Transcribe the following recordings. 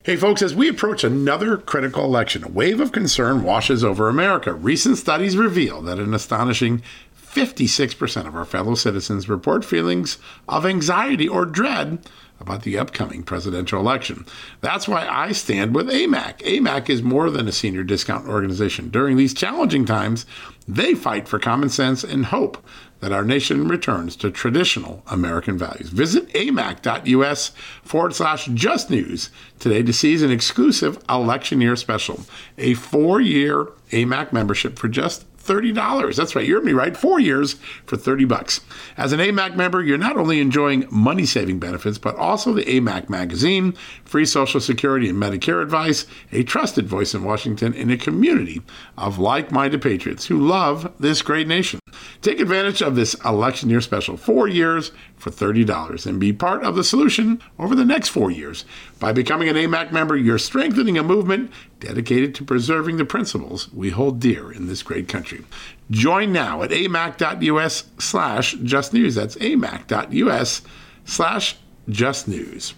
Hey folks, as we approach another critical election, a wave of concern washes over America. Recent studies reveal that an astonishing 56% of our fellow citizens report feelings of anxiety or dread about the upcoming presidential election. That's why I stand with AMAC. AMAC is more than a senior discount organization. During these challenging times, they fight for common sense and hope that our nation returns to traditional American values. Visit amac.us/justnews today to seize an exclusive election year special, a 4-year AMAC membership for just $30. That's right, you heard me right, 4 years for $30. As an AMAC member, you're not only enjoying money-saving benefits, but also the AMAC magazine, free Social Security and Medicare advice, a trusted voice in Washington, and a community of like-minded patriots who love this great nation. Take advantage of this election year special, 4 years for $30, and be part of the solution over the next 4 years. By becoming an AMAC member, you're strengthening a movement dedicated to preserving the principles we hold dear in this great country. Join now at amac.us/justnews. That's amac.us/justnews.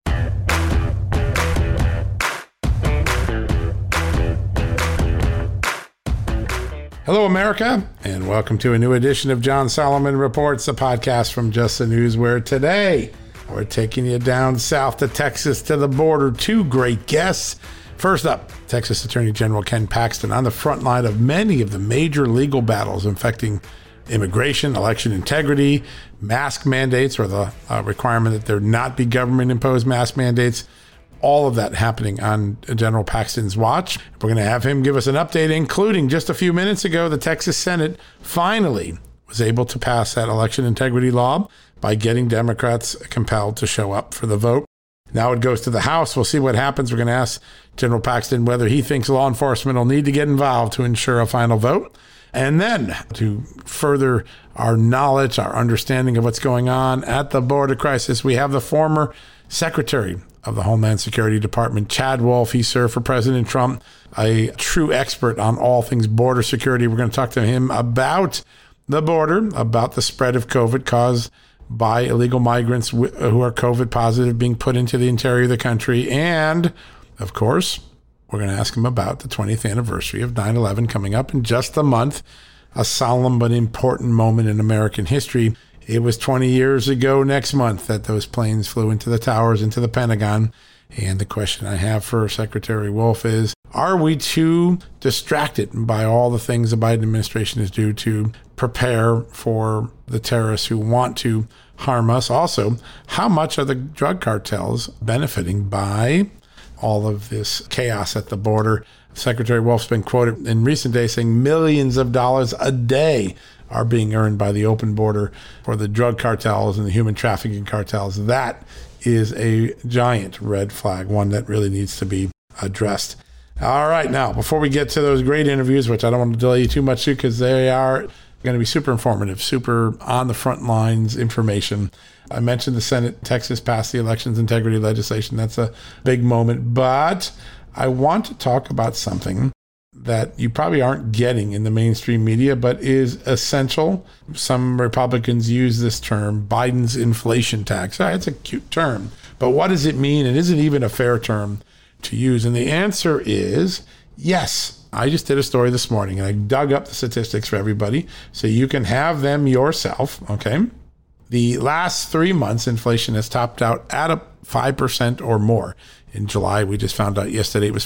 Hello, America, and welcome to a new edition of John Solomon Reports, a podcast from Just the News, where today we're taking you down south to Texas to the border. Two great guests. First up, Texas Attorney General Ken Paxton on the front line of many of the major legal battles affecting immigration, election integrity, mask mandates, or the requirement that there not be government-imposed mask mandates. All of that happening on General Paxton's watch. We're going to have him give us an update, including just a few minutes ago, the Texas Senate finally was able to pass that election integrity law by getting Democrats compelled to show up for the vote. Now it goes to the House. We'll see what happens. We're going to ask General Paxton whether he thinks law enforcement will need to get involved to ensure a final vote. And then to further our knowledge, our understanding of what's going on at the border crisis, we have the former Secretary of the Homeland Security Department, Chad Wolf. He served for President Trump, a true expert on all things border security. We're going to talk to him about the border, about the spread of COVID caused by illegal migrants who are COVID positive being put into the interior of the country. And, of course, we're going to ask him about the 20th anniversary of 9/11 coming up in just a month, a solemn but important moment in American history. It was 20 years ago next month that those planes flew into the towers, into the Pentagon. And the question I have for Secretary Wolf is, are we too distracted by all the things the Biden administration is doing to prepare for the terrorists who want to harm us? Also, how much are the drug cartels benefiting by all of this chaos at the border? Secretary Wolf's been quoted in recent days saying millions of dollars a day are being earned by the open border for the drug cartels and the human trafficking cartels. That is a giant red flag, one that really needs to be addressed. All right, now, before we get to those great interviews, which I don't want to delay you too much to because they are going to be super informative, super on the front lines information. I mentioned the Senate, Texas passed the elections integrity legislation. That's a big moment, but I want to talk about something that you probably aren't getting in the mainstream media, but is essential. Some Republicans use this term, Biden's inflation tax. It's a cute term, but what does it mean? And is it even a fair term to use? And the answer is yes. I just did a story this morning and I dug up the statistics for everybody so you can have them yourself, okay? The last 3 months, inflation has topped out at a 5% or more. In July, we just found out yesterday it was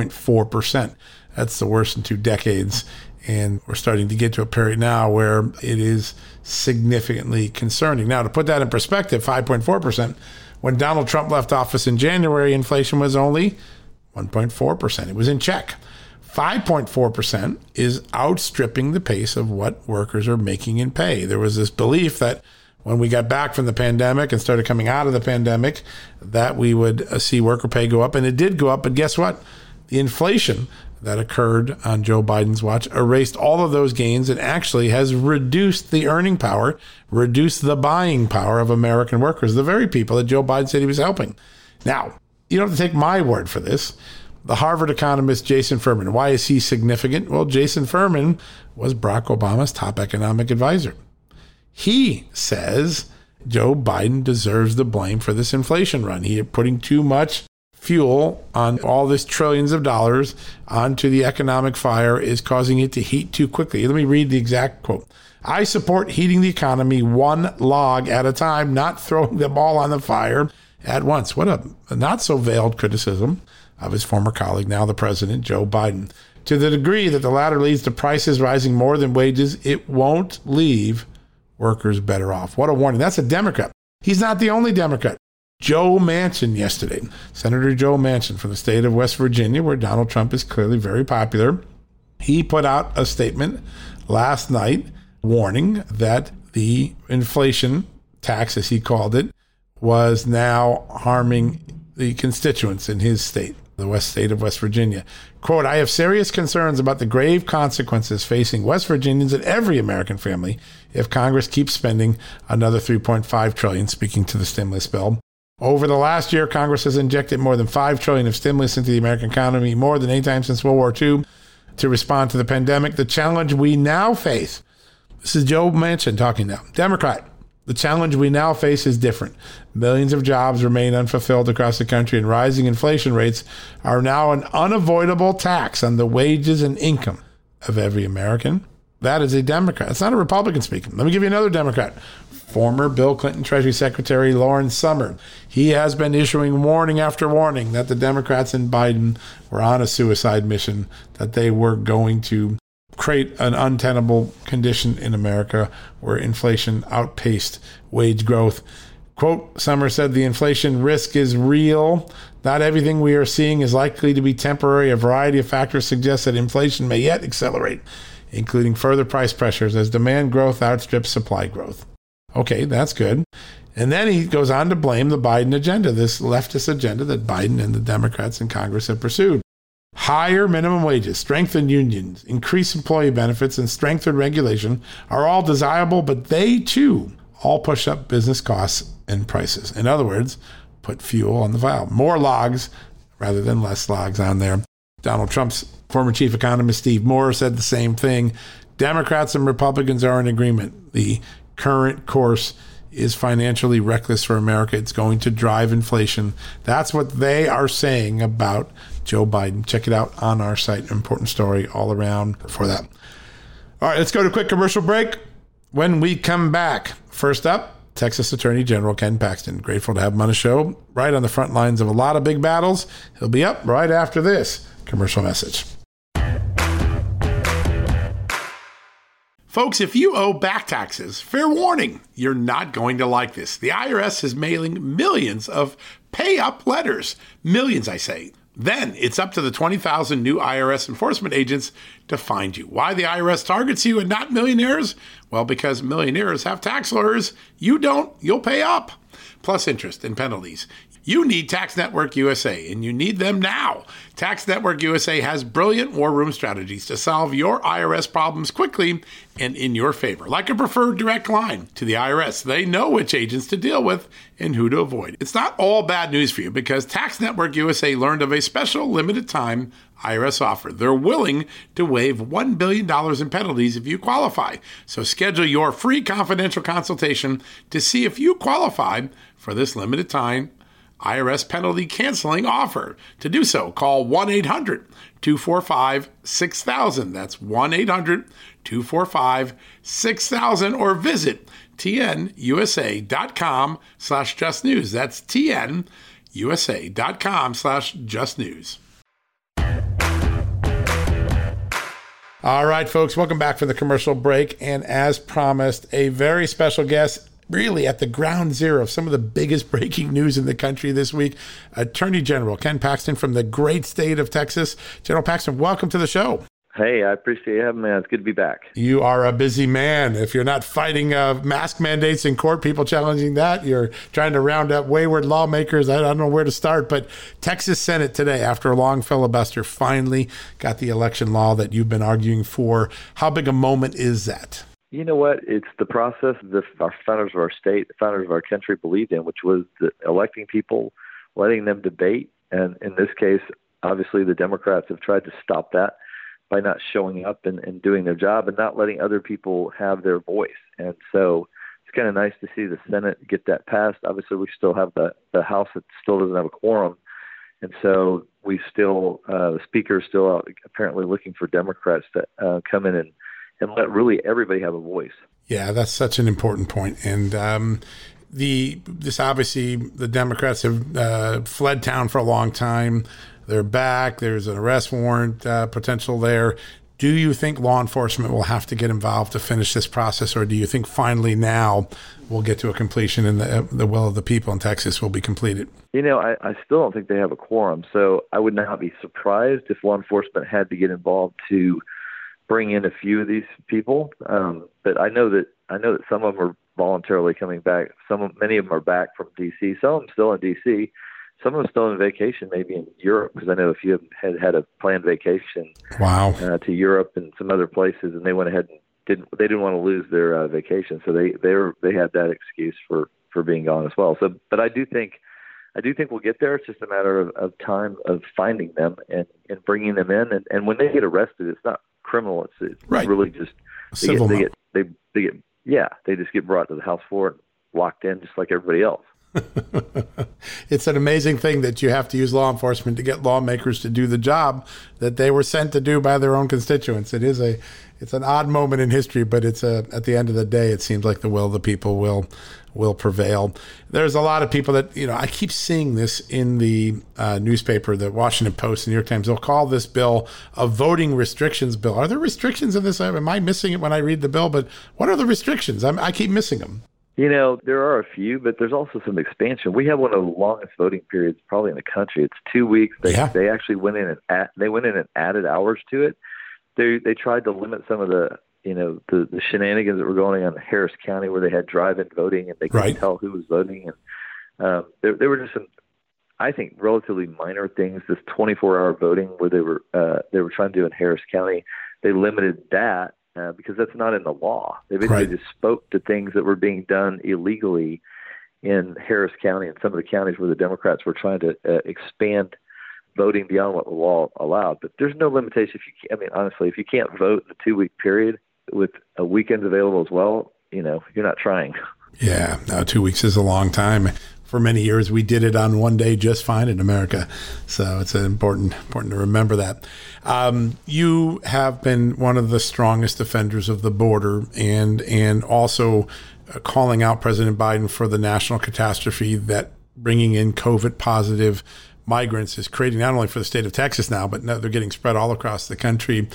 5.4%. That's the worst in 2 decades. And we're starting to get to a period now where it is significantly concerning. Now, to put that in perspective, 5.4%, when Donald Trump left office in January, inflation was only 1.4%. It was in check. 5.4% is outstripping the pace of what workers are making in pay. There was this belief that when we got back from the pandemic and started coming out of the pandemic, that we would see worker pay go up. And it did go up. But guess what? The inflation that occurred on Joe Biden's watch erased all of those gains and actually has reduced the earning power, reduced the buying power of American workers, the very people that Joe Biden said he was helping. Now, you don't have to take my word for this. The Harvard economist Jason Furman. Why is he significant? Well, Jason Furman was Barack Obama's top economic advisor. He says Joe Biden deserves the blame for this inflation run. He is putting too much fuel on all this trillions of dollars onto the economic fire is causing it to heat too quickly. Let me read the exact quote. I support heating the economy one log at a time, not throwing them all on the fire at once. What a not so veiled criticism of his former colleague, now the president, Joe Biden. To the degree that the latter leads to prices rising more than wages, it won't leave workers better off. What a warning. That's a Democrat. He's not the only Democrat. Joe Manchin yesterday, Senator Joe Manchin from the state of West Virginia, where Donald Trump is clearly very popular, he put out a statement last night warning that the inflation tax, as he called it, was now harming the constituents in his state, the West state of West Virginia. Quote, I have serious concerns about the grave consequences facing West Virginians and every American family if Congress keeps spending another $3.5 trillion, speaking to the stimulus bill. Over the last year, Congress has injected more than $5 trillion of stimulus into the American economy, more than any time since World War II, to respond to the pandemic. The challenge we now face, this is Joe Manchin talking now, Democrat. The challenge we now face is different. Millions of jobs remain unfulfilled across the country, and rising inflation rates are now an unavoidable tax on the wages and income of every American. That is a Democrat. It's not a Republican speaking. Let me give you another Democrat. Former Bill Clinton Treasury Secretary Lawrence Summers. He has been issuing warning after warning that the Democrats and Biden were on a suicide mission, that they were going to create an untenable condition in America where inflation outpaced wage growth. Quote, Summers said, the inflation risk is real. Not everything we are seeing is likely to be temporary. A variety of factors suggest that inflation may yet accelerate, including further price pressures as demand growth outstrips supply growth. Okay, that's good. And then he goes on to blame the Biden agenda, this leftist agenda that Biden and the Democrats in Congress have pursued. Higher minimum wages, strengthened unions, increased employee benefits, and strengthened regulation are all desirable, but they too all push up business costs and prices. In other words, put fuel on the fire. More logs rather than less logs on there. Donald Trump's former chief economist, Steve Moore, said the same thing. Democrats and Republicans are in agreement. The current course is financially reckless for America. It's going to drive inflation. That's what they are saying about Joe Biden. Check it out on our site. Important story all around for that. All right, let's go to a quick commercial break. When we come back, first up, Texas Attorney General Ken Paxton. Grateful to have him on the show, right on the front lines of a lot of big battles. He'll be up right after this commercial message. Folks, if you owe back taxes, fair warning, you're not going to like this. The IRS is mailing millions of pay-up letters. Millions, I say. Then it's up to the 20,000 new IRS enforcement agents to find you. Why the IRS targets you and not millionaires? Well, because millionaires have tax lawyers. You don't, you'll pay up. Plus interest and penalties. You need Tax Network USA, and you need them now. Tax Network USA has brilliant war room strategies to solve your IRS problems quickly and in your favor, like a preferred direct line to the IRS. They know which agents to deal with and who to avoid. It's not all bad news for you because Tax Network USA learned of a special limited time IRS offer. They're willing to waive $1 billion in penalties if you qualify. So schedule your free confidential consultation to see if you qualify for this limited time IRS penalty canceling offer. To do so, call 1-800-245-6000. That's 1-800-245-6000 or visit tnusa.com/justnews. That's tnusa.com/justnews. All right, folks, welcome back from the commercial break. And as promised, a very special guest, really at the ground zero of some of the biggest breaking news in the country this week, Attorney General Ken Paxton from the great state of Texas. General Paxton, welcome to the show. Hey, I appreciate you having me. It's good to be back. You are a busy man. If you're not fighting mask mandates in court, people challenging that, you're trying to round up wayward lawmakers. I don't know where to start, but Texas Senate today, after a long filibuster, finally got the election law that you've been arguing for. How big a moment is that? You know what? It's the process that our founders of our state, the founders of our country believed in, which was electing people, letting them debate. And in this case, obviously the Democrats have tried to stop that by not showing up and doing their job and not letting other people have their voice. And so it's kind of nice to see the Senate get that passed. Obviously, we still have the House that still doesn't have a quorum. And so the speaker is still out apparently looking for Democrats to come in and let really everybody have a voice. Yeah, that's such an important point. And this obviously, the Democrats have fled town for a long time. They're back. There's an arrest warrant potential there. Do you think law enforcement will have to get involved to finish this process, or do you think finally now we'll get to a completion and the will of the people in Texas will be completed? I still don't think they have a quorum, so I would not be surprised if law enforcement had to get involved to bring in a few of these people. But I know that some of them are voluntarily coming back. Many of them are back from D.C. Some of them still in D.C. Some of them still on vacation, maybe in Europe, because I know a few of them had a planned vacation. Wow. To Europe and some other places, and they went ahead and didn't want to lose their vacation, so they had that excuse for being gone as well. So, but I do think we'll get there. It's just a matter of time of finding them and bringing them in. And when they get arrested, it's not criminal. It's right. Really just civil. They just get brought to the House floor and locked in just like everybody else. It's an amazing thing that you have to use law enforcement to get lawmakers to do the job that they were sent to do by their own constituents. It's an odd moment in history, but at the end of the day, it seems like the will of the people will prevail. There's a lot of people that, I keep seeing this in the newspaper, the Washington Post, the New York Times. They'll call this bill a voting restrictions bill. Are there restrictions in this? Am I missing it when I read the bill? But what are the restrictions? I keep missing them. There are a few, but there's also some expansion. We have one of the longest voting periods probably in the country. It's 2 weeks. They actually went in and added hours to it. They tried to limit some of the shenanigans that were going on in Harris County, where they had drive-in voting and they couldn't tell who was voting. And there were just some, I think, relatively minor things. This 24-hour voting where they were trying to do in Harris County, they limited that. Because that's not in the law. They basically just spoke to things that were being done illegally in Harris County and some of the counties where the Democrats were trying to expand voting beyond what the law allowed. But there's no limitation. Honestly, if you can't vote in a 2-week period with weekends available as well, you're not trying. Yeah, no, 2 weeks is a long time. For many years, we did it on one day just fine in America. So it's important to remember that. You have been one of the strongest defenders of the border and also calling out President Biden for the national catastrophe that bringing in COVID positive migrants is creating, not only for the state of Texas now, but now they're getting spread all across the country.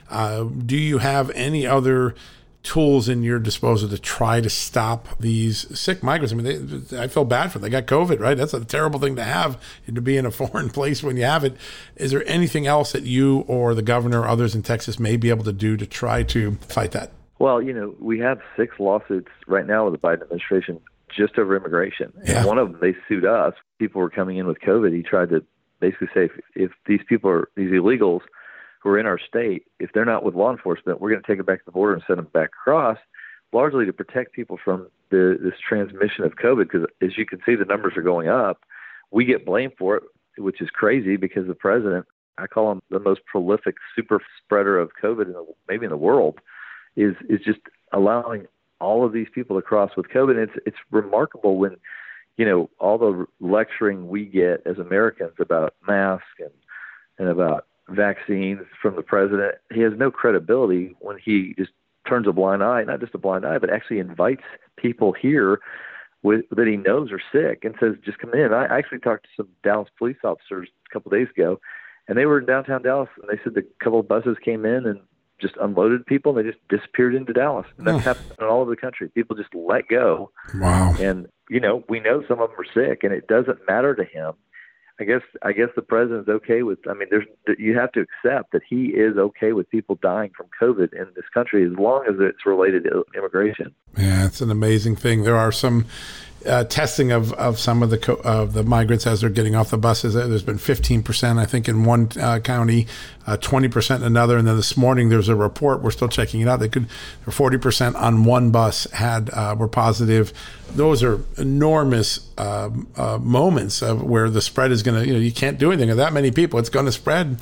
Do you have any other tools in your disposal to try to stop these sick migrants? I feel bad for them. They got COVID, right? That's a terrible thing to have, and to be in a foreign place when you have it. Is there anything else that you or the governor or others in Texas may be able to do to try to fight that? Well, we have 6 lawsuits right now with the Biden administration just over immigration. Yeah. And one of them, they sued us. People were coming in with COVID. He tried to basically say, if these people are these illegals who are in our state, if they're not with law enforcement, we're going to take them back to the border and send them back across, largely to protect people from this transmission of COVID. Because as you can see, the numbers are going up. We get blamed for it, which is crazy because the president, I call him the most prolific super spreader of COVID maybe in the world, is just allowing all of these people to cross with COVID. And it's remarkable when, all the lecturing we get as Americans about masks and about vaccines from the president. He has no credibility when he just turns a blind eye, not just a blind eye, but actually invites people here that he knows are sick and says, just come in. I actually talked to some Dallas police officers a couple of days ago, and they were in downtown Dallas, and they said a couple of buses came in and just unloaded people, and they just disappeared into Dallas. And that's happened all over the country. People just let go. Wow. And, we know some of them are sick, and it doesn't matter to him. I guess the president's okay with. You have to accept that he is okay with people dying from COVID in this country as long as it's related to immigration. Yeah, it's an amazing thing. There are some testing of some of the migrants as they're getting off the buses. There's been 15%, I think, in one county, 20% in another, and then this morning there's a report. We're still checking it out. 40% on one bus were positive. Those are enormous moments of where the spread is going to. You can't do anything with that many people. It's going to spread.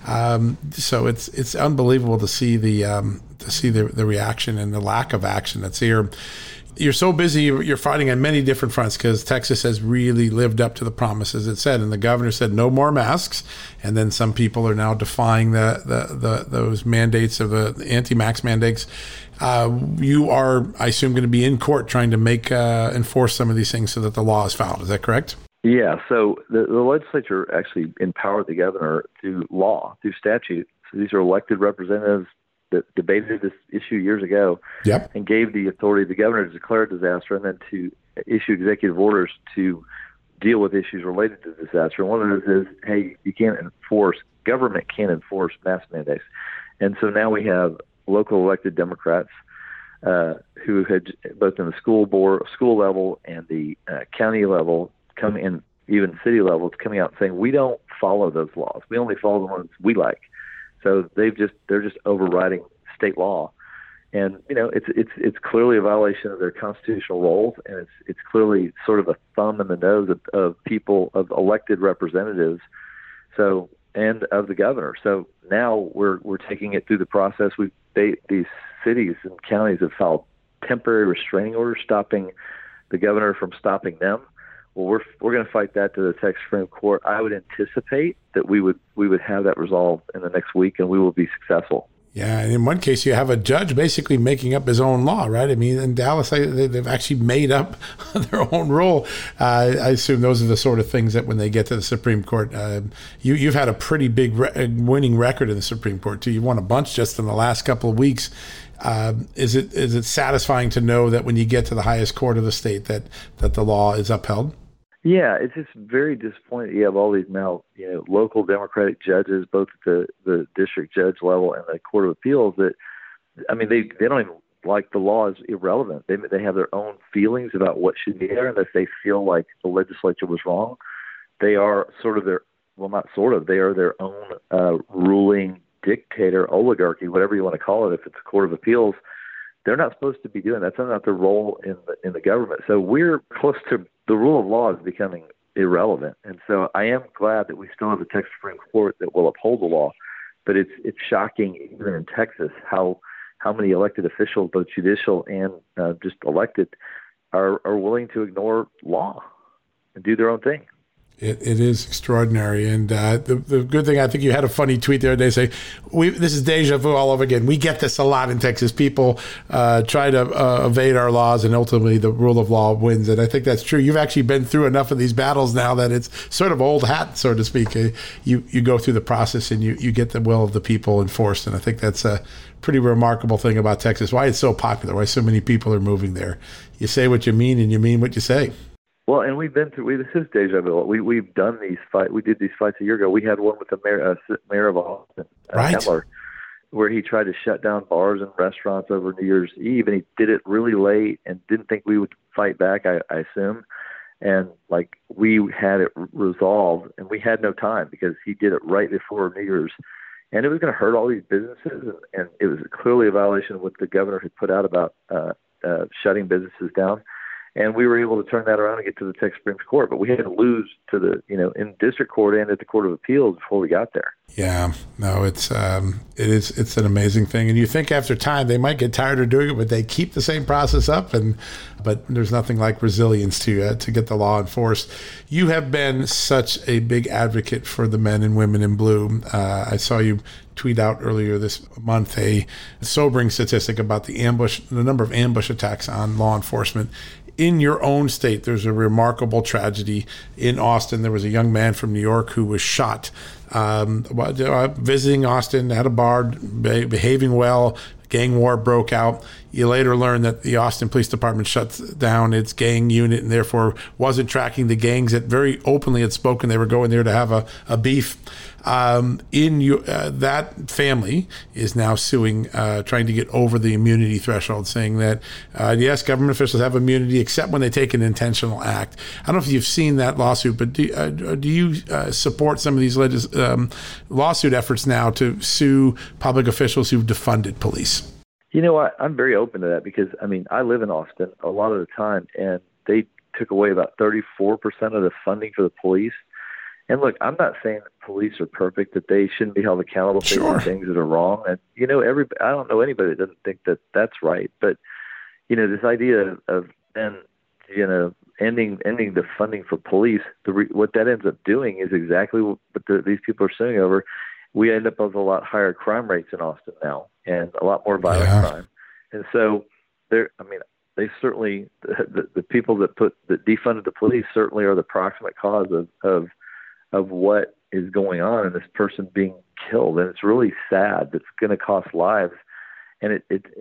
So it's unbelievable to see the reaction and the lack of action that's here. You're so busy, you're fighting on many different fronts because Texas has really lived up to the promises it said. And the governor said no more masks. And then some people are now defying those mandates of the anti-mask mandates. You are, I assume, going to be in court trying to enforce some of these things so that the law is followed. Is that correct? Yeah. So the legislature actually empowered the governor through statute. So these are elected representatives that debated this issue years ago, yep, and gave the authority to the governor to declare a disaster and then to issue executive orders to deal with issues related to the disaster. And one of those is, hey, government can't enforce mask mandates. And so now we have local elected Democrats who had both in the school level and the county level, and even city levels, coming out saying we don't follow those laws. We only follow the ones we like. So they're just overriding state law, and it's clearly a violation of their constitutional roles, and it's clearly sort of a thumb in the nose of elected representatives, and of the governor. So now we're taking it through the process. These cities and counties have filed temporary restraining orders stopping the governor from stopping them. Well, we're going to fight that to the Texas Supreme Court. I would anticipate that we would have that resolved in the next week, and we will be successful. Yeah, and in one case, you have a judge basically making up his own law, right? I mean, in Dallas, they've actually made up their own rule. I assume those are the sort of things that when they get to the Supreme Court, you've had a pretty big winning record in the Supreme Court, too. You've won a bunch just in the last couple of weeks. Is it satisfying to know that when you get to the highest court of the state that the law is upheld? Yeah, it's just very disappointing. You have all these now, local Democratic judges, both at the district judge level and the Court of Appeals, that, I mean, they don't even like the law is irrelevant. They have their own feelings about what should be there, and if they feel like the legislature was wrong, they are they are their own ruling dictator, oligarchy, whatever you want to call it. If it's a Court of Appeals, they're not supposed to be doing that. That's not their role in the government. So we're close to the rule of law is becoming irrelevant. And so I am glad that we still have the Texas Supreme Court that will uphold the law. But it's shocking, even in Texas, how many elected officials, both judicial and just elected, are willing to ignore law and do their own thing. It is extraordinary. And the good thing, I think you had a funny tweet the other day saying, this is deja vu all over again. We get this a lot in Texas. People try to evade our laws, and ultimately the rule of law wins. And I think that's true. You've actually been through enough of these battles now that it's sort of old hat, so to speak. You go through the process and you get the will of the people enforced. And I think that's a pretty remarkable thing about Texas, why it's so popular, why so many people are moving there. You say what you mean, and you mean what you say. Well, and we've been through. This is deja vu. We've done these fights. We did these fights a year ago. We had one with the mayor of Austin, right, Kemler, where he tried to shut down bars and restaurants over New Year's Eve, and he did it really late and didn't think we would fight back. I assume, and we had it resolved, and we had no time because he did it right before New Year's, and it was going to hurt all these businesses, and it was clearly a violation of what the governor had put out about shutting businesses down. And we were able to turn that around and get to the Texas Supreme Court, but we had to lose to in district court and at the Court of Appeals before we got there. Yeah, no, it's an amazing thing. And you think after time they might get tired of doing it, but they keep the same process up. But there's nothing like resilience to get the law enforced. You have been such a big advocate for the men and women in blue. I saw you tweet out earlier this month a sobering statistic about the number of ambush attacks on law enforcement. In your own state, there's a remarkable tragedy. In Austin, there was a young man from New York who was shot visiting Austin at a bar, behaving well. Gang war broke out. You later learn that the Austin Police Department shut down its gang unit and therefore wasn't tracking the gangs that very openly had spoken they were going there to have a beef. That family is now suing, trying to get over the immunity threshold, saying that, yes, government officials have immunity except when they take an intentional act. I don't know if you've seen that lawsuit, but do you support some of these lawsuit efforts now to sue public officials who've defunded police? You know what? I'm very open to that because, I live in Austin a lot of the time, and they took away about 34% of the funding for the police. And look, I'm not saying that police are perfect, that they shouldn't be held accountable for things that are wrong. And, I don't know anybody that doesn't think that that's right. But, this idea of then, ending the funding for police, what that ends up doing is exactly what these people are suing over. We end up with a lot higher crime rates in Austin now, and a lot more violent crime. And so they certainly, the people that defunded the police certainly are the proximate cause of what is going on and this person being killed. And it's really sad. It's going to cost lives. And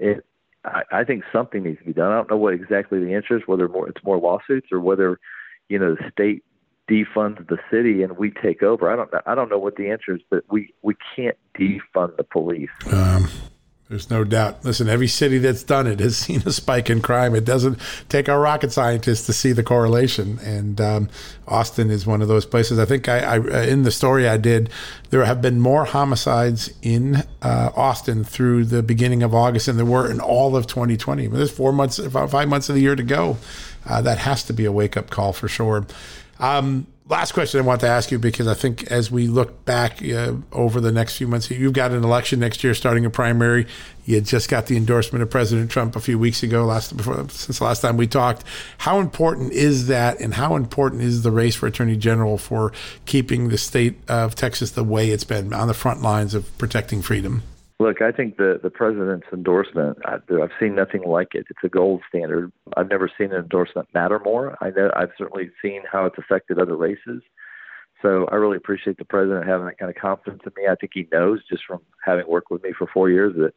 I think something needs to be done. I don't know what exactly the answer is, whether it's more lawsuits or whether, the state defunds the city and we take over. I don't know what the answer is, but we can't defund the police. There's no doubt. Listen, every city that's done it has seen a spike in crime. It doesn't take our rocket scientists to see the correlation. And Austin is one of those places. I think I in the story I did, there have been more homicides in Austin through the beginning of August than there were in all of 2020. There's 5 months of the year to go. That has to be a wake-up call for sure. Last question I want to ask you, because I think as we look back over the next few months, you've got an election next year, starting a primary. You just got the endorsement of President Trump a few weeks ago, since the last time we talked. How important is that, and how important is the race for Attorney General for keeping the state of Texas the way it's been, on the front lines of protecting freedom? Look, I think the president's endorsement, I've seen nothing like it. It's a gold standard. I've never seen an endorsement matter more. I've certainly seen how it's affected other races. So I really appreciate the president having that kind of confidence in me. I think he knows, just from having worked with me for 4 years, that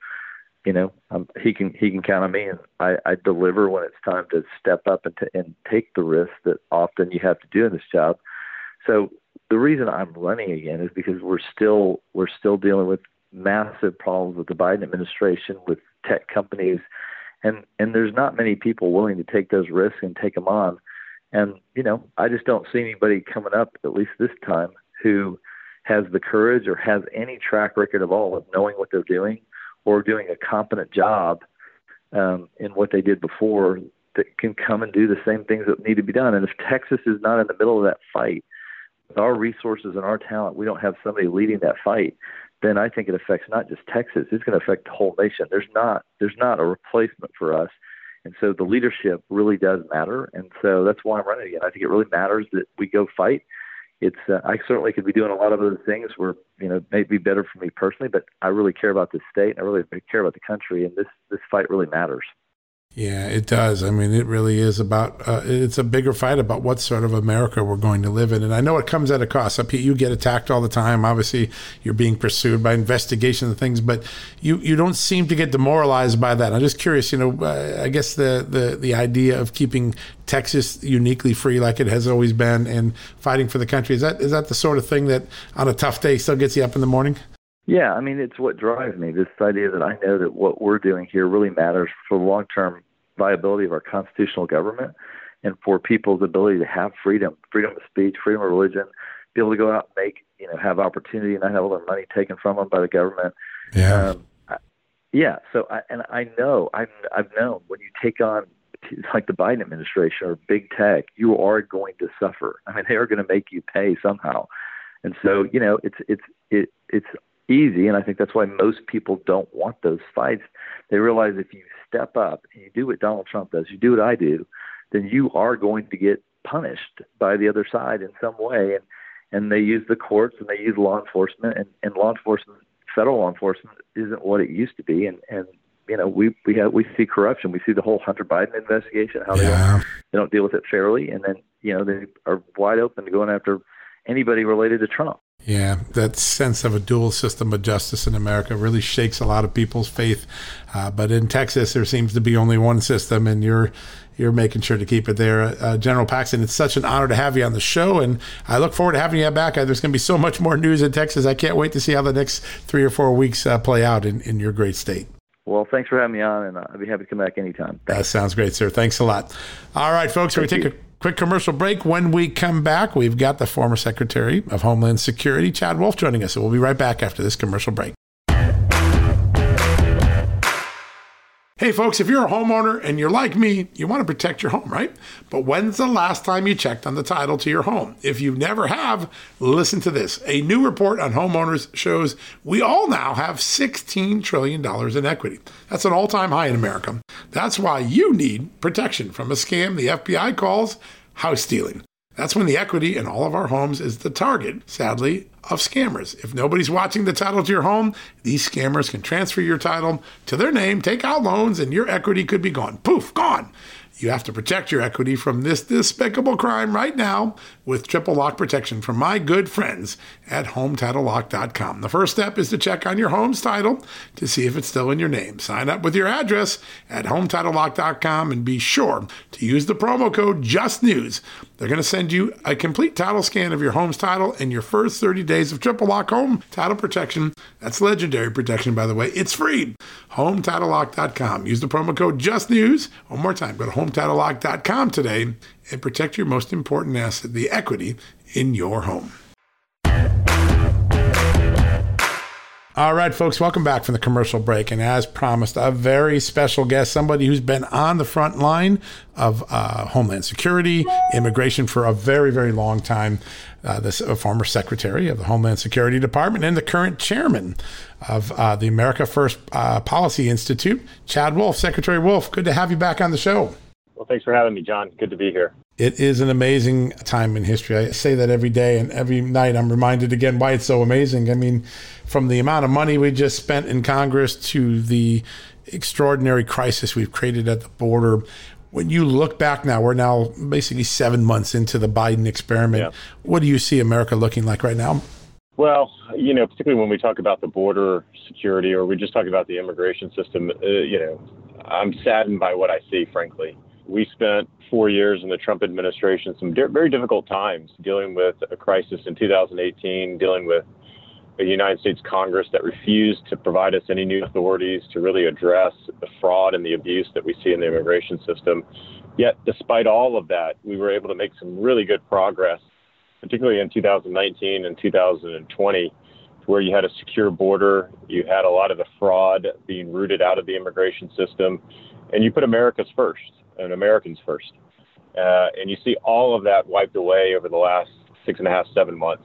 he can count on me, and I deliver when it's time to step up and take the risk that often you have to do in this job. So the reason I'm running again is because we're still dealing with massive problems with the Biden administration, with tech companies, and there's not many people willing to take those risks and take them on. And I just don't see anybody coming up, at least this time, who has the courage or has any track record at all of knowing what they're doing or doing a competent job in what they did before, that can come and do the same things that need to be done. And if Texas is not in the middle of that fight, with our resources and our talent, we don't have somebody leading that fight, then I think it affects not just Texas, it's going to affect the whole nation. There's not a replacement for us. And so the leadership really does matter. And so that's why I'm running again. I think it really matters that we go fight. I certainly could be doing a lot of other things where, may be better for me personally, but I really care about the state, and I really care about the country. And this fight really matters. Yeah, it does. I mean, it really is about, it's a bigger fight about what sort of America we're going to live in. And I know it comes at a cost. You get attacked all the time. Obviously, you're being pursued by investigations and things, but you don't seem to get demoralized by that. I'm just curious, I guess the idea of keeping Texas uniquely free like it has always been and fighting for the country, is that the sort of thing that on a tough day still gets you up in the morning? Yeah, I mean, it's what drives me, this idea that I know that what we're doing here really matters for the long-term viability of our constitutional government and for people's ability to have freedom of speech, freedom of religion, be able to go out and make, have opportunity and not have all their money taken from them by the government. Yeah. So I've known when you take on like the Biden administration or big tech, you are going to suffer. I mean, they are going to make you pay somehow. And so, it's easy, and I think that's why most people don't want those fights. They realize if you step up and you do what Donald Trump does, you do what I do, then you are going to get punished by the other side in some way. And they use the courts and they use law enforcement, and law enforcement, federal law enforcement, isn't what it used to be. And we see corruption. We see the whole Hunter Biden investigation, how they don't deal with it fairly, and then they are wide open to going after anybody related to Trump. Yeah, that sense of a dual system of justice in America really shakes a lot of people's faith. But in Texas, there seems to be only one system, and you're making sure to keep it there. General Paxton, it's such an honor to have you on the show, and I look forward to having you back. There's going to be so much more news in Texas. I can't wait to see how the next 3 or 4 weeks play out in your great state. Well, thanks for having me on, and I'd be happy to come back anytime. Thanks. That sounds great, sir. Thanks a lot. All right, folks, we're going to take a quick commercial break. When we come back, we've got the former Secretary of Homeland Security, Chad Wolf, joining us. So we'll be right back after this commercial break. Hey folks, if you're a homeowner and you're like me, you want to protect your home, right? But when's the last time you checked on the title to your home? If you never have, listen to this. A new report on homeowners shows we all now have $16 trillion in equity. That's an all-time high in America. That's why you need protection from a scam the FBI calls house stealing. That's when the equity in all of our homes is the target, sadly, of scammers. If nobody's watching the title to your home, these scammers can transfer your title to their name, take out loans, and your equity could be gone. Poof, gone. You have to protect your equity from this despicable crime right now with triple lock protection from my good friends at HomeTitleLock.com. The first step is to check on your home's title to see if it's still in your name. Sign up with your address at HomeTitleLock.com and be sure to use the promo code JUSTNEWS. They're going to send you a complete title scan of your home's title and your first 30 days of triple lock home title protection. That's legendary protection, by the way. It's free. HomeTitleLock.com. Use the promo code JUSTNEWS. One more time, go to HomeTitleLock.com today and protect your most important asset, the equity in your home. All right, folks, welcome back from the commercial break. And as promised, a very special guest, somebody who's been on the front line of Homeland Security, immigration for a very, very long time. This former secretary of the Homeland Security Department and the current chairman of the America First Policy Institute, Chad Wolf. Secretary Wolf, good to have you back on the show. Well, thanks for having me, John. Good to be here. It is an amazing time in history. I say that every day, and every night I'm reminded again why it's so amazing. I mean, from the amount of money we just spent in Congress to the extraordinary crisis we've created at the border. When you look back now, we're now basically 7 months into the Biden experiment. Yeah. What do you see America looking like right now? Well, particularly when we talk about the border security or we just talk about the immigration system, I'm saddened by what I see, frankly. We spent 4 years in the Trump administration, some very difficult times dealing with a crisis in 2018, dealing with a United States Congress that refused to provide us any new authorities to really address the fraud and the abuse that we see in the immigration system. Yet, despite all of that, we were able to make some really good progress, particularly in 2019 and 2020, where you had a secure border, you had a lot of the fraud being rooted out of the immigration system, and you put America's first. And Americans first. And you see all of that wiped away over the last 6.5, 7 months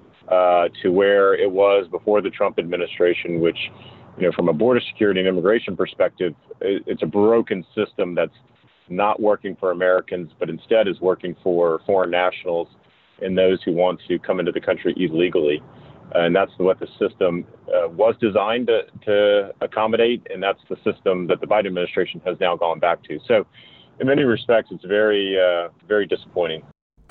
to where it was before the Trump administration, which, from a border security and immigration perspective, it's a broken system that's not working for Americans, but instead is working for foreign nationals and those who want to come into the country illegally. And that's what the system was designed to accommodate, and that's the system that the Biden administration has now gone back to. So in many respects, it's very, very disappointing.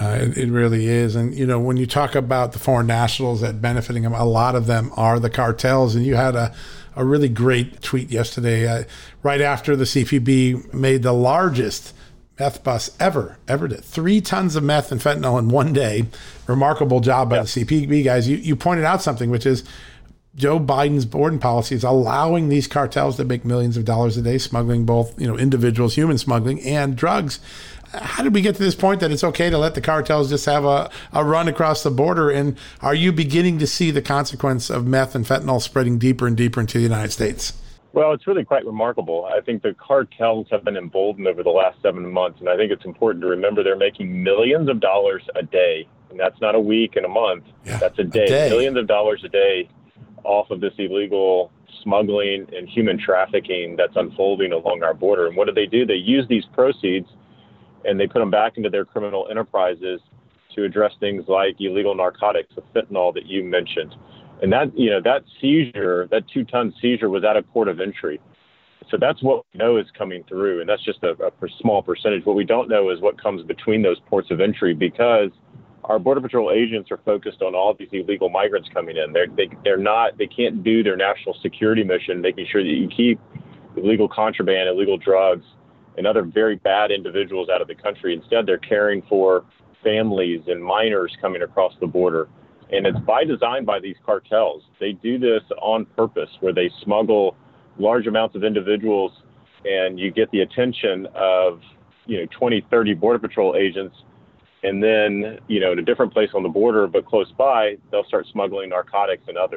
It really is. And, when you talk about the foreign nationals that benefiting them, a lot of them are the cartels. And you had a really great tweet yesterday, right after the CFPB made the largest meth bust ever did. 3 tons of meth and fentanyl in one day. Remarkable job by the CFPB guys. You pointed out something, which is Joe Biden's border policy is allowing these cartels to make millions of dollars a day, smuggling both, individuals, human smuggling, and drugs. How did we get to this point that it's okay to let the cartels just have a run across the border? And are you beginning to see the consequence of meth and fentanyl spreading deeper and deeper into the United States? Well, it's really quite remarkable. I think the cartels have been emboldened over the last 7 months, and I think it's important to remember they're making millions of dollars a day, and that's not a week and a month. Yeah, that's a day. Millions of dollars a day off of this illegal smuggling and human trafficking that's unfolding along our border. And what do? They use these proceeds and they put them back into their criminal enterprises to address things like illegal narcotics, the fentanyl that you mentioned. And that seizure, that 2-ton seizure was at a port of entry. So that's what we know is coming through. And that's just a small percentage. What we don't know is what comes between those ports of entry, because our Border Patrol agents are focused on all these illegal migrants coming in. They can't do their national security mission, making sure that you keep illegal contraband, illegal drugs, and other very bad individuals out of the country. Instead, they're caring for families and minors coming across the border. And it's by design by these cartels. They do this on purpose, where they smuggle large amounts of individuals, and you get the attention of 20, 30 Border Patrol agents. And then, in a different place on the border, but close by, they'll start smuggling narcotics and others.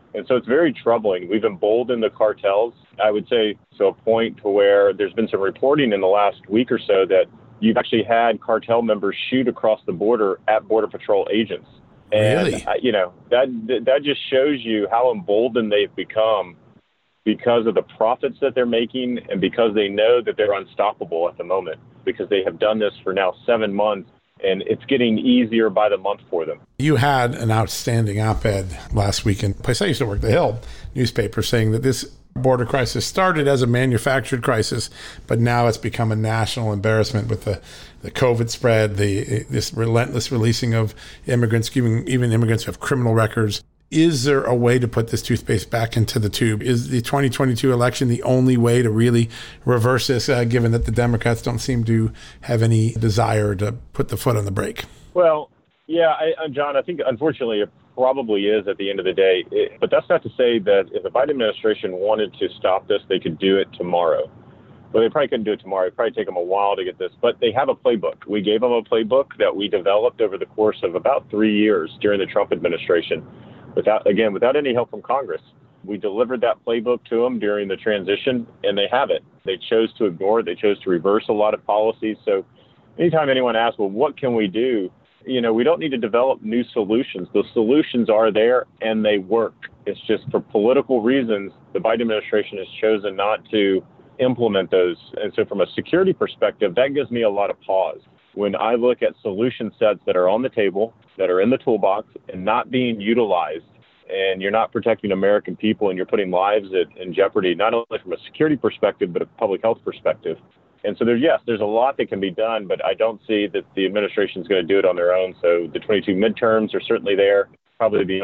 And so it's very troubling. We've emboldened the cartels, I would say, to a point to where there's been some reporting in the last week or so that you've actually had cartel members shoot across the border at Border Patrol agents. And, Really? That just shows you how emboldened they've become because of the profits that they're making and because they know that they're unstoppable at the moment, because they have done this for now 7 months. And it's getting easier by the month for them. You had an outstanding op-ed last week in a place I used to work, the Hill newspaper, saying that this border crisis started as a manufactured crisis, but now it's become a national embarrassment with the COVID spread, this relentless releasing of immigrants, even immigrants who have criminal records. Is there a way to put this toothpaste back into the tube? Is the 2022 election the only way to really reverse this, given that the Democrats don't seem to have any desire to put the foot on the brake? Well, yeah, John, I think unfortunately it probably is at the end of the day. But that's not to say that if the Biden administration wanted to stop this, they could do it tomorrow. Well, they probably couldn't do it tomorrow. It'd probably take them a while to get this. But they have a playbook. We gave them a playbook that we developed over the course of about 3 years during the Trump administration. Without any help from Congress. We delivered that playbook to them during the transition, and they have it. They chose to ignore it. They chose to reverse a lot of policies. So anytime anyone asks, well, what can we do? We don't need to develop new solutions. The solutions are there, and they work. It's just for political reasons, the Biden administration has chosen not to implement those. And so from a security perspective, that gives me a lot of pause. When I look at solution sets that are on the table, that are in the toolbox and not being utilized, and you're not protecting American people and you're putting lives in jeopardy, not only from a security perspective, but a public health perspective. And so there's a lot that can be done, but I don't see that the administration is going to do it on their own. So the 22 midterms are certainly there, probably the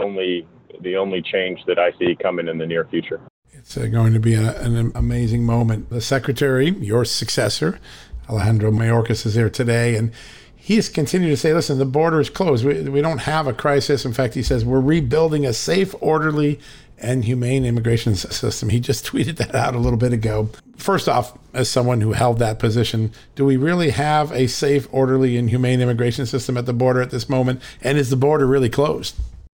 only change that I see coming in the near future. It's going to be an amazing moment. The secretary, your successor, Alejandro Mayorkas, is here today, and he has continued to say, listen, the border is closed. We don't have a crisis. In fact, he says we're rebuilding a safe, orderly, and humane immigration system. He just tweeted that out a little bit ago. First off, as someone who held that position, do we really have a safe, orderly, and humane immigration system at the border at this moment? And is the border really closed?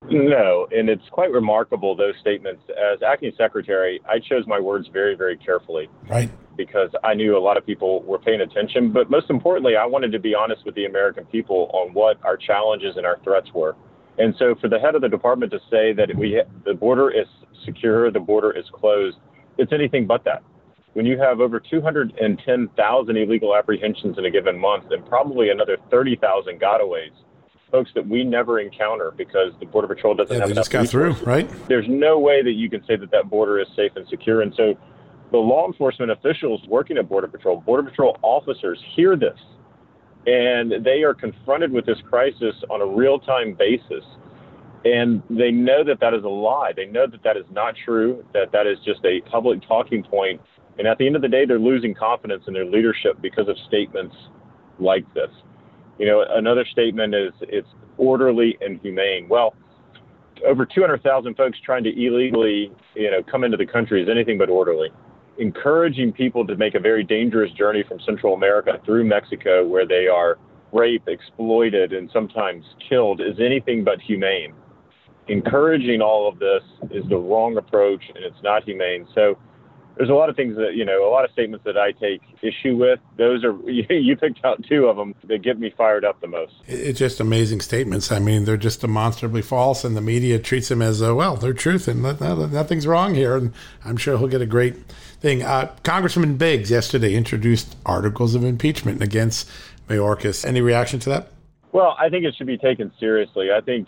No, and it's quite remarkable, those statements. As acting secretary, I chose my words very, very carefully. Right. Because I knew a lot of people were paying attention. But most importantly, I wanted to be honest with the American people on what our challenges and our threats were. And so for the head of the department to say that the border is secure, the border is closed, it's anything but that. When you have over 210,000 illegal apprehensions in a given month and probably another 30,000 gotaways, folks that we never encounter because the Border Patrol doesn't have enough resources. They just got through, right? There's no way that you can say that border is safe and secure. And so the law enforcement officials working at Border Patrol officers hear this, and they are confronted with this crisis on a real-time basis. And they know that is a lie. They know that is not true, that is just a public talking point. And at the end of the day, they're losing confidence in their leadership because of statements like this. Another statement is it's orderly and humane. Well, over 200,000 folks trying to illegally, come into the country is anything but orderly. Encouraging people to make a very dangerous journey from Central America through Mexico, where they are raped, exploited, and sometimes killed, is anything but humane. Encouraging all of this is the wrong approach, and it's not humane. So there's a lot of things that, a lot of statements that I take issue with. Those are, you picked out two of them that get me fired up the most. It's just amazing statements. I mean, they're just demonstrably false, and the media treats them as, they're truth, and nothing's wrong here. And I'm sure he'll get a great thing. Congressman Biggs yesterday introduced articles of impeachment against Mayorkas. Any reaction to that? Well, I think it should be taken seriously. I think,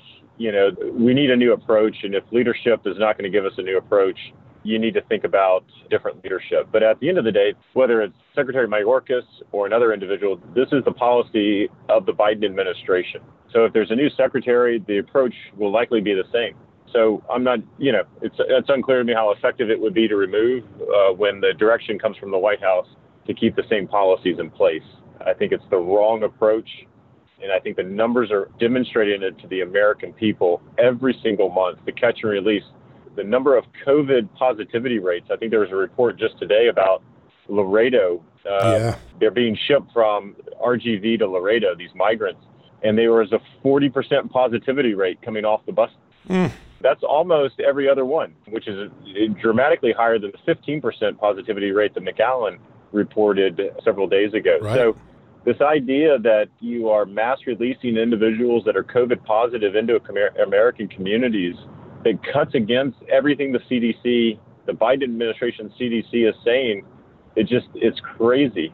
we need a new approach, and if leadership is not going to give us a new approach, you need to think about different leadership. But at the end of the day, whether it's Secretary Mayorkas or another individual, this is the policy of the Biden administration. So if there's a new secretary, the approach will likely be the same. So I'm not, it's unclear to me how effective it would be to remove when the direction comes from the White House to keep the same policies in place. I think it's the wrong approach. And I think the numbers are demonstrating it to the American people every single month. The catch and release, the number of COVID positivity rates. I think there was a report just today about Laredo. They're being shipped from RGV to Laredo, these migrants. And there was a 40% positivity rate coming off the bus. That's almost every other one, which is dramatically higher than the 15% positivity rate that McAllen reported several days ago. Right. So this idea that you are mass releasing individuals that are COVID positive into American communities, that cuts against everything the CDC, the Biden administration CDC is saying. It's crazy.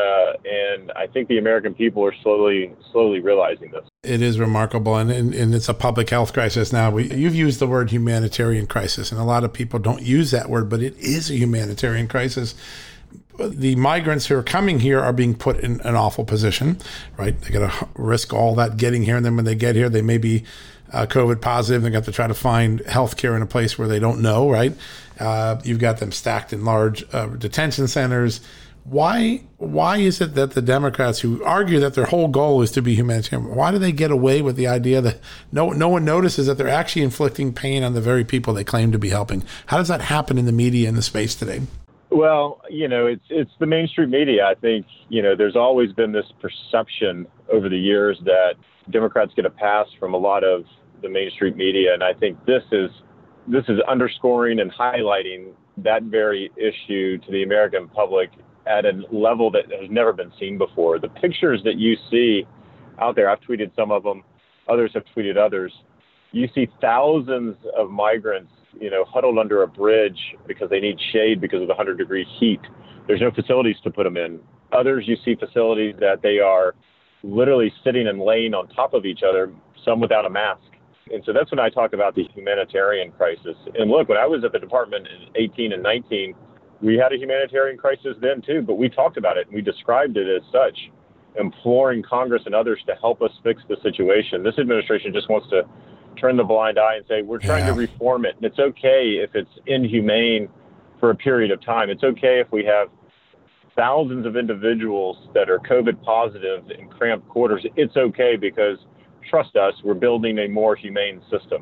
And I think the American people are slowly realizing this. It is remarkable. And it's a public health crisis now. You've used the word humanitarian crisis, and a lot of people don't use that word, but it is a humanitarian crisis. The migrants who are coming here are being put in an awful position, right? They got to risk all that getting here. And then when they get here, they may be COVID positive. They got to try to find health care in a place where they don't know, right? You've got them stacked in large detention centers. Why is it that the Democrats, who argue that their whole goal is to be humanitarian, why do they get away with the idea that no one notices that they're actually inflicting pain on the very people they claim to be helping? How does that happen in the media in the space today? Well, it's the mainstream media. I think, there's always been this perception over the years that Democrats get a pass from a lot of the mainstream media. And I think this is underscoring and highlighting that very issue to the American public at a level that has never been seen before. The pictures that you see out there, I've tweeted some of them, others have tweeted others. You see thousands of migrants, huddled under a bridge because they need shade because of the 100-degree heat. There's no facilities to put them in. Others, you see facilities that they are literally sitting and laying on top of each other, some without a mask. And so that's when I talk about the humanitarian crisis. And look, when I was at the department in 18 and 19, we had a humanitarian crisis then too, but we talked about it and we described it as such, imploring Congress and others to help us fix the situation. This administration just wants to turn the blind eye and say, we're trying to reform it. And it's okay if it's inhumane for a period of time. It's okay if we have thousands of individuals that are COVID positive in cramped quarters. It's okay because, trust us, we're building a more humane system.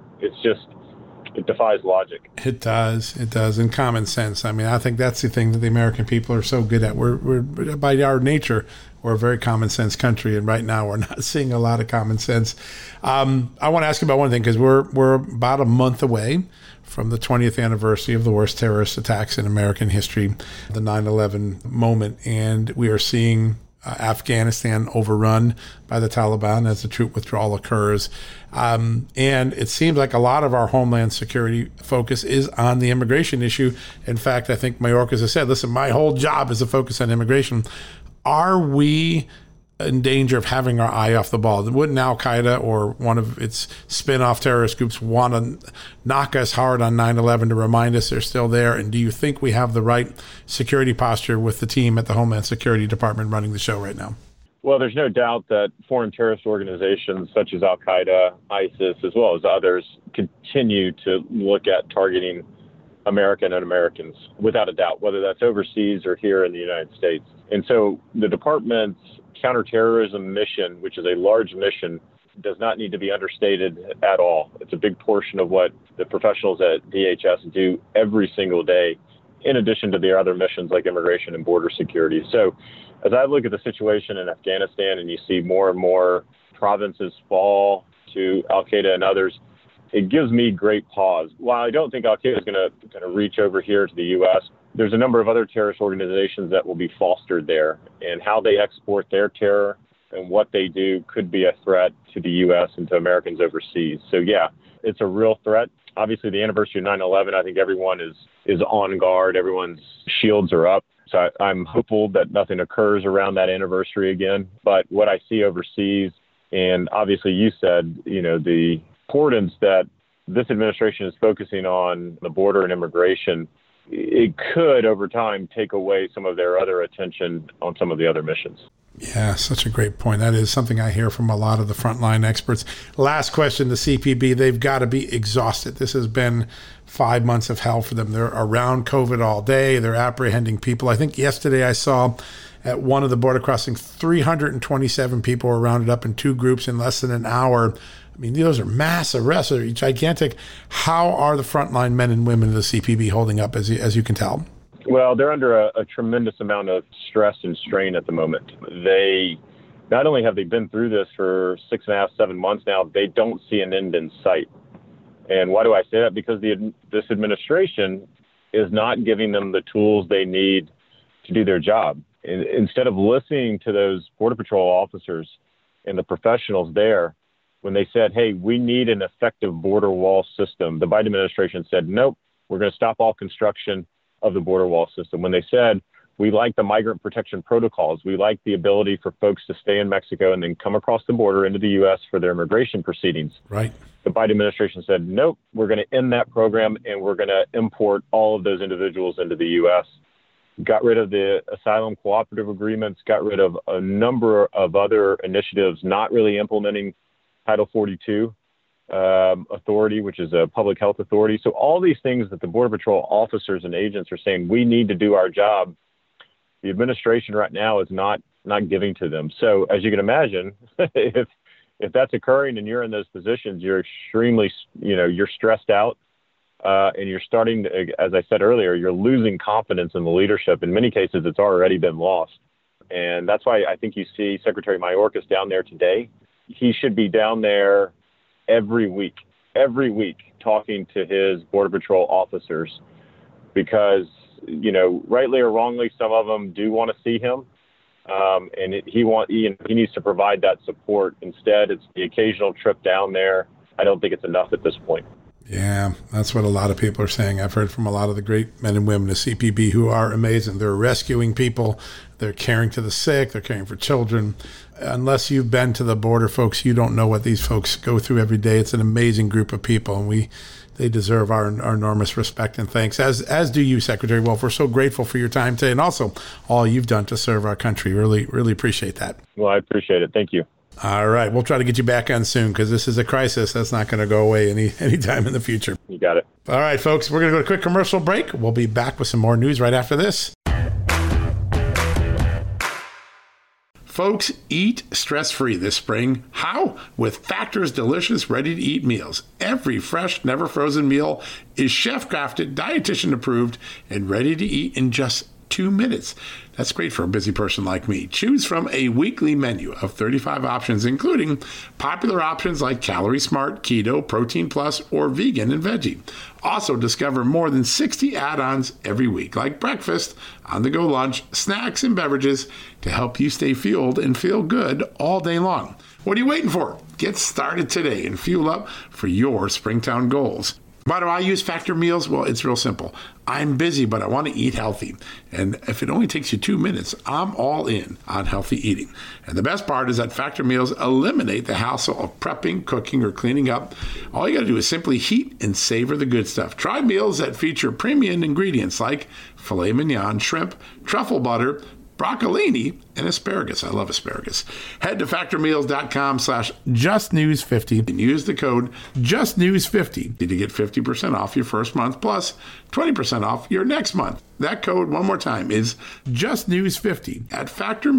It defies logic. It does. And common sense. I mean, I think that's the thing that the American people are so good at. We're by our nature, we're a very common sense country. And right now we're not seeing a lot of common sense. I want to ask you about one thing, because we're about a month away from the 20th anniversary of the worst terrorist attacks in American history, the 9/11 moment. And we are seeing Afghanistan overrun by the Taliban as the troop withdrawal occurs. And it seems like a lot of our homeland security focus is on the immigration issue. In fact, I think Mayorkas has said, listen, my whole job is to focus on immigration. Are we in danger of having our eye off the ball? Wouldn't Al-Qaeda or one of its spin-off terrorist groups want to knock us hard on 9/11 to remind us they're still there? And do you think we have the right security posture with the team at the Homeland Security Department running the show right now? Well, there's no doubt that foreign terrorist organizations such as Al-Qaeda, ISIS, as well as others, continue to look at targeting American and Americans, without a doubt, whether that's overseas or here in the United States. And so the department's counterterrorism mission, which is a large mission, does not need to be understated at all. It's a big portion of what the professionals at DHS do every single day, in addition to their other missions like immigration and border security. So as I look at the situation in Afghanistan and you see more and more provinces fall to Al-Qaeda and others, it gives me great pause. While I don't think Al-Qaeda is going to reach over here to the U.S., there's a number of other terrorist organizations that will be fostered there, and how they export their terror and what they do could be a threat to the U.S. and to Americans overseas. So, yeah, it's a real threat. Obviously, the anniversary of 9/11, I think everyone is on guard. Everyone's shields are up. So I'm hopeful that nothing occurs around that anniversary again. But what I see overseas, and obviously you said, the importance that this administration is focusing on the border and immigration, it could, over time, take away some of their other attention on some of the other missions. Yeah, such a great point. That is something I hear from a lot of the frontline experts. Last question, the CPB, they've got to be exhausted. This has been 5 months of hell for them. They're around COVID all day. They're apprehending people. I think yesterday I saw at one of the border crossings, 327 people were rounded up in two groups in less than an hour. I mean, those are mass arrests. They're gigantic. How are the frontline men and women of the CPB holding up, as you can tell? Well, they're under a tremendous amount of stress and strain at the moment. They not only have they been through this for 6.5, 7 months now, they don't see an end in sight. And why do I say that? Because this administration is not giving them the tools they need to do their job. Instead of listening to those Border Patrol officers and the professionals there, when they said, hey, we need an effective border wall system, the Biden administration said, nope, we're going to stop all construction of the border wall system. When they said, we like the migrant protection protocols, we like the ability for folks to stay in Mexico and then come across the border into the U.S. for their immigration proceedings. Right. The Biden administration said, nope, we're going to end that program and we're going to import all of those individuals into the U.S. Got rid of the asylum cooperative agreements, got rid of a number of other initiatives, not really implementing Title 42 authority, which is a public health authority. So all these things that the Border Patrol officers and agents are saying we need to do our job, the administration right now is not giving to them. So as you can imagine, if that's occurring and you're in those positions, you're extremely, you're stressed out and you're starting to, as I said earlier, you're losing confidence in the leadership. In many cases, it's already been lost. And that's why I think you see Secretary Mayorkas down there today. He should be down there every week, talking to his Border Patrol officers because, rightly or wrongly, some of them do want to see him. And he needs to provide that support. Instead, it's the occasional trip down there. I don't think it's enough at this point. Yeah, that's what a lot of people are saying. I've heard from a lot of the great men and women of CPB who are amazing. They're rescuing people. They're caring to the sick. They're caring for children. Unless you've been to the border, folks, you don't know what these folks go through every day. It's an amazing group of people, and they deserve our enormous respect and thanks, as do you, Secretary Wolf. We're so grateful for your time today and also all you've done to serve our country. Really, really appreciate that. Well, I appreciate it. Thank you. All right. We'll try to get you back on soon because this is a crisis that's not going to go away anytime in the future. You got it. All right, folks. We're going to go to a quick commercial break. We'll be back with some more news right after this. Folks, eat stress-free this spring. How? With Factor's delicious, ready-to-eat meals. Every fresh, never-frozen meal is chef-crafted, dietitian-approved, and ready to eat in just 2 minutes. That's great for a busy person like me. Choose from a weekly menu of 35 options, including popular options like Calorie Smart, Keto, Protein Plus, or Vegan and Veggie. Also discover more than 60 add-ons every week, like breakfast, on-the-go lunch, snacks, and beverages to help you stay fueled and feel good all day long. What are you waiting for? Get started today and fuel up for your Springtown goals. Why do I use Factor meals? Well, it's real simple. I'm busy, but I want to eat healthy. And if it only takes you 2 minutes, I'm all in on healthy eating. And the best part is that Factor meals eliminate the hassle of prepping, cooking, or cleaning up. All you got to do is simply heat and savor the good stuff. Try meals that feature premium ingredients like filet mignon, shrimp, truffle butter, broccolini, and asparagus. I love asparagus. Head to factormeals.com/justnews50 and use the code justnews50 to get 50% off your first month plus 20% off your next month. That code, one more time, is justnews50 at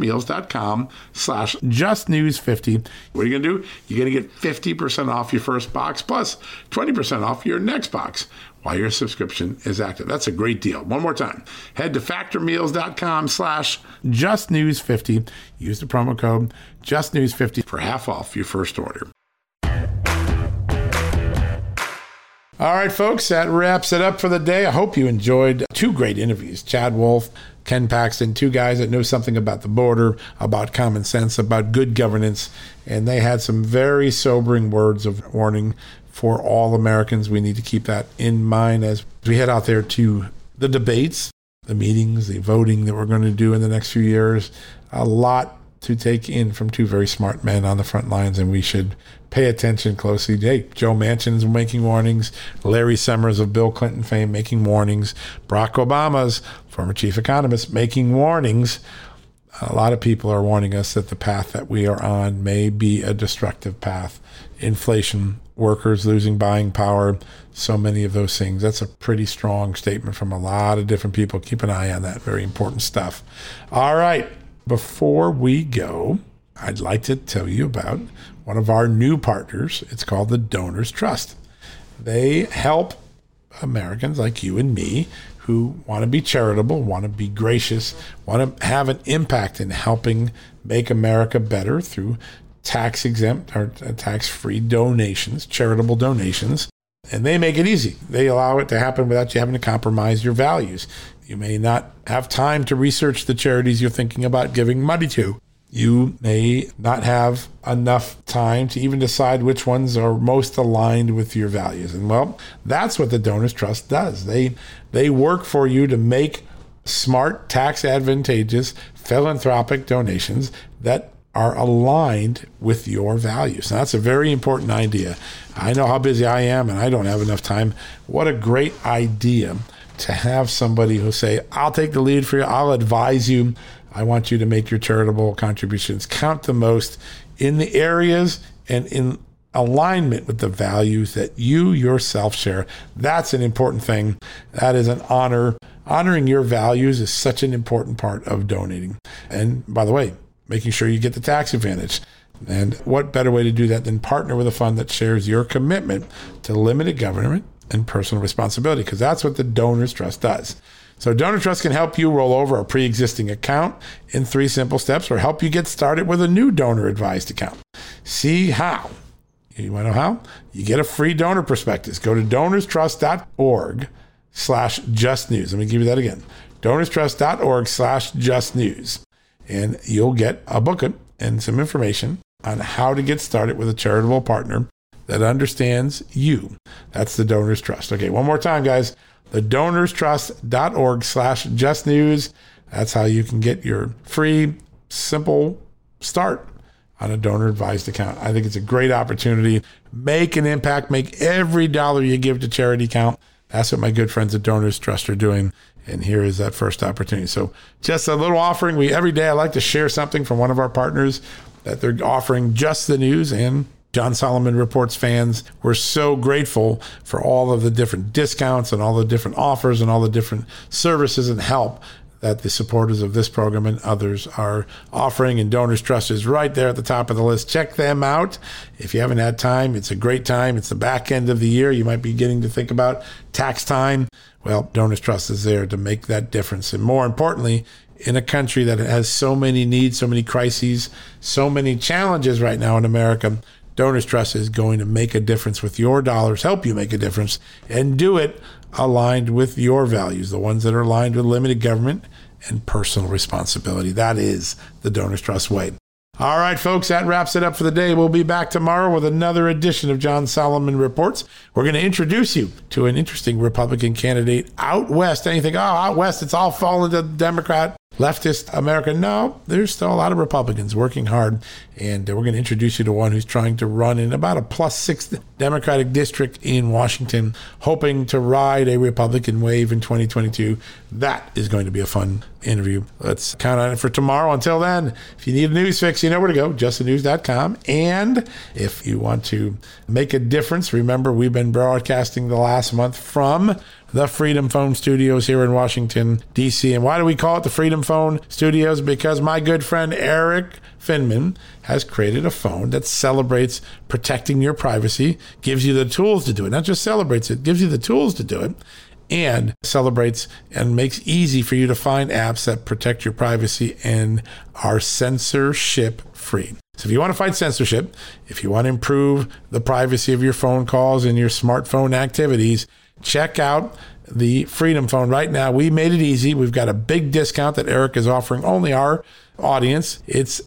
factormeals.com/justnews50. What are you going to do? You're going to get 50% off your first box plus 20% off your next box while your subscription is active. That's a great deal. One more time. Head to factormeals.com/justnews50. Use the promo code justnews50 for half off your first order. All right, folks, that wraps it up for the day. I hope you enjoyed 2 great interviews. Chad Wolf, Ken Paxton, 2 guys that know something about the border, about common sense, about good governance, and they had some very sobering words of warning for all Americans. We need to keep that in mind as we head out there to the debates, the meetings, the voting that we're going to do in the next few years. A lot to take in from 2 very smart men on the front lines, and we should pay attention closely. Hey, Joe Manchin's making warnings. Larry Summers of Bill Clinton fame making warnings. Barack Obama's former chief economist making warnings. A lot of people are warning us that the path that we are on may be a destructive path. Inflation, workers losing buying power, so many of those things. That's a pretty strong statement from a lot of different people. Keep an eye on that. Very important stuff. All right. Before we go, I'd like to tell you about one of our new partners. It's called the Donors Trust. They help Americans like you and me who want to be charitable, want to be gracious, want to have an impact in helping make America better through tax-exempt or tax-free donations, charitable donations. And they make it easy. They allow it to happen without you having to compromise your values. You may not have time to research the charities you're thinking about giving money to. You may not have enough time to even decide which ones are most aligned with your values. And well, that's what the Donors Trust does. They work for you to make smart, tax advantageous, philanthropic donations that are aligned with your values. Now, that's a very important idea. I know how busy I am and I don't have enough time. What a great idea to have somebody who say, I'll take the lead for you. I'll advise you. I want you to make your charitable contributions count the most in the areas and in alignment with the values that you yourself share. That's an important thing. That is an honor. Honoring your values is such an important part of donating. And by the way, making sure you get the tax advantage. And what better way to do that than partner with a fund that shares your commitment to limited government and personal responsibility, because that's what the Donors Trust does. So Donor Trust can help you roll over a pre-existing account in 3 simple steps or help you get started with a new donor-advised account. See how? You want to know how? You get a free donor prospectus. Go to donorstrust.org/justnews. Let me give you that again. donorstrust.org/justnews. And you'll get a booklet and some information on how to get started with a charitable partner that understands you. That's the Donors Trust. Okay, one more time, guys. The donorstrust.org/justnews. That's how you can get your free, simple start on a donor-advised account. I think it's a great opportunity. Make an impact. Make every dollar you give to charity count. That's what my good friends at Donors Trust are doing. And here is that first opportunity. So just a little offering. Every day I like to share something from one of our partners that they're offering. Just the News and John Solomon Reports fans, we're so grateful for all of the different discounts and all the different offers and all the different services and help that the supporters of this program and others are offering. And Donors Trust is right there at the top of the list. Check them out. If you haven't had time, it's a great time. It's the back end of the year. You might be getting to think about tax time. Well, Donors Trust is there to make that difference. And more importantly, in a country that has so many needs, so many crises, so many challenges right now in America, Donors Trust is going to make a difference with your dollars, help you make a difference, and do it aligned with your values, the ones that are aligned with limited government and personal responsibility. That is the Donors Trust way. All right, folks, that wraps it up for the day. We'll be back tomorrow with another edition of John Solomon Reports. We're going to introduce you to an interesting Republican candidate out west. And you think, oh, out west, it's all fallen to Democrat, leftist America. No, there's still a lot of Republicans working hard. And we're going to introduce you to one who's trying to run in about a +6 Democratic district in Washington, hoping to ride a Republican wave in 2022. That is going to be a fun interview. Let's count on it for tomorrow. Until then, if you need a news fix, you know where to go, justthenews.com. And if you want to make a difference, remember we've been broadcasting the last month from the Freedom Phone Studios here in Washington, D.C. And why do we call it the Freedom Phone Studios? Because my good friend Eric Finman has created a phone that celebrates protecting your privacy, gives you the tools to do it, not just celebrates it, gives you the tools to do it, and celebrates and makes easy for you to find apps that protect your privacy and are censorship free. So if you want to fight censorship, if you want to improve the privacy of your phone calls and your smartphone activities, check out the Freedom Phone right now. We made it easy. We've got a big discount that Eric is offering only our audience. It's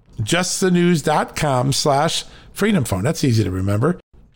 justthenews.com/Freedom Phone. That's easy to remember.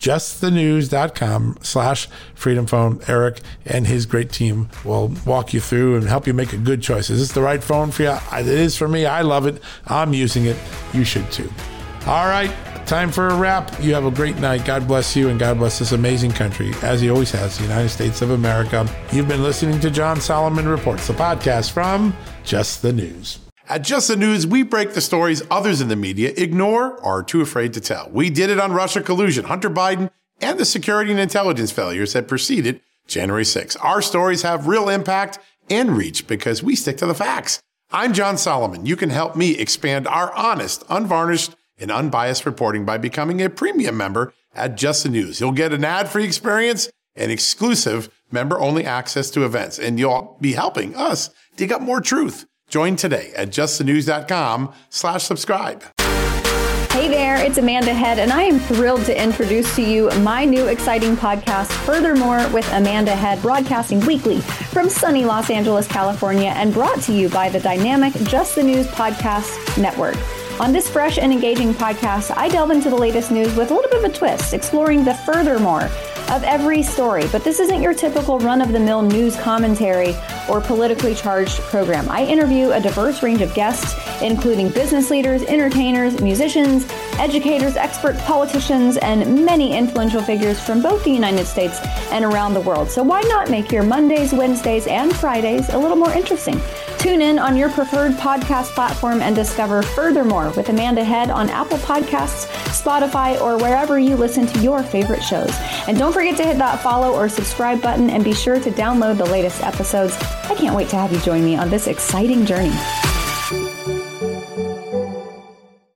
justthenews.com/Freedom Phone. Eric and his great team will walk you through and help you make a good choice. Is this the right phone for you? It is for me. I love it. I'm using it. You should too. All right. Time for a wrap. You have a great night. God bless you and God bless this amazing country, as he always has, the United States of America. You've been listening to John Solomon Reports, the podcast from Just the News. At Just the News, we break the stories others in the media ignore or are too afraid to tell. We did it on Russia collusion, Hunter Biden, and the security and intelligence failures that preceded January 6th. Our stories have real impact and reach because we stick to the facts. I'm John Solomon. You can help me expand our honest, unvarnished, and unbiased reporting by becoming a premium member at Just the News. You'll get an ad-free experience and exclusive member-only access to events, and you'll be helping us dig up more truth. Join today at justthenews.com/subscribe. Hey there, it's Amanda Head, and I am thrilled to introduce to you my new exciting podcast, Furthermore with Amanda Head, broadcasting weekly from sunny Los Angeles, California, and brought to you by the dynamic Just the News Podcast Network. On this fresh and engaging podcast, I delve into the latest news with a little bit of a twist, exploring the furthermore of every story. But this isn't your typical run-of-the-mill news commentary or politically charged program. I interview a diverse range of guests, including business leaders, entertainers, musicians, educators, experts, politicians, and many influential figures from both the United States and around the world. So why not make your Mondays, Wednesdays, and Fridays a little more interesting? Tune in on your preferred podcast platform and discover Furthermore with Amanda Head on Apple Podcasts, Spotify, or wherever you listen to your favorite shows. And don't forget to hit that follow or subscribe button and be sure to download the latest episodes. I can't wait to have you join me on this exciting journey.